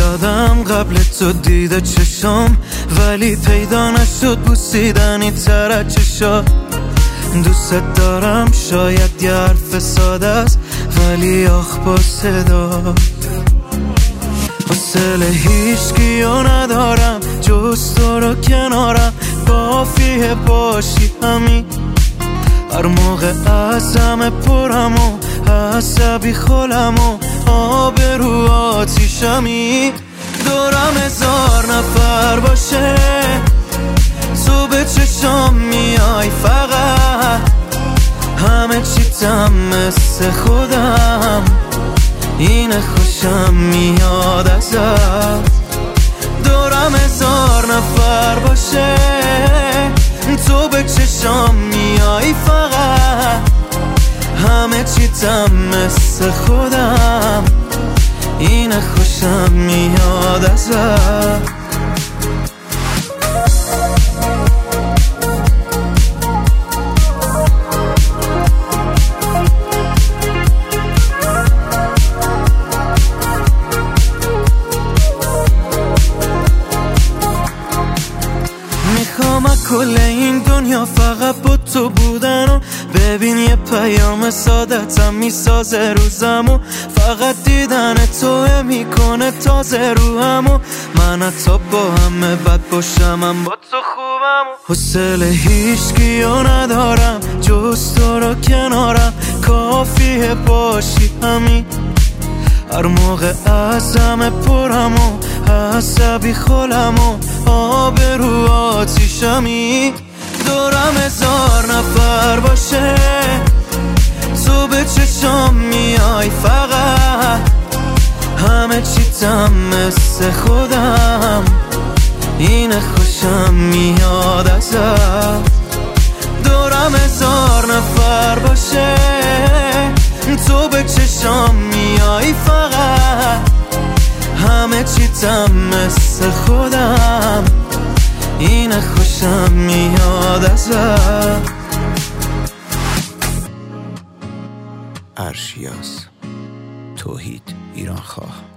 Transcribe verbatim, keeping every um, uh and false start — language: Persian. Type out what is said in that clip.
زدم قبل تو دیده چشم، ولی پیدا نشد بوسیدنی تر از چشات. دوست دارم شاید یه حرف ساده است، ولی آخ با صدا حوصله هیچکیو ندارم جز تو رو کنارم. کافیه باشی همین، هر موقع ازم پرم و عصبی خولم و آب رو آتیشمی. دورم هزار نفر باشه تو به چشام میای فقط، همه چیتم مثل خودم، اینه خوشم میاد ازت. دورم هزار نفر باشه تو به چشام میای فقط، همه چیتم مثل خودم، اینه خوشم میاد ازت. میخوام کل این دنیا فقط با تو بودن و ببین یه پیام سادتم میسازه روزمو. فقط دیدن توه میکنه تازه روحمو، من حتی با همه بد باشم هم با تو خوبم. حوصله هیچکیو ندارم جز تو رو کنارم. کافیه باشی همین، هر موقع ازم پرم و عصبی خولم و آب رو آتیشمی. دورم هزار نفر باشه تو به چشام میای فقط، همه چیتم مثل خودم، اینه خوشم میاد ازت. دورم هزار نفر باشه تو به چشام میای فقط، همه چیتم مثل خودم، اینه خوشم میاد ازت. ارشیاس توحید ایران خواه.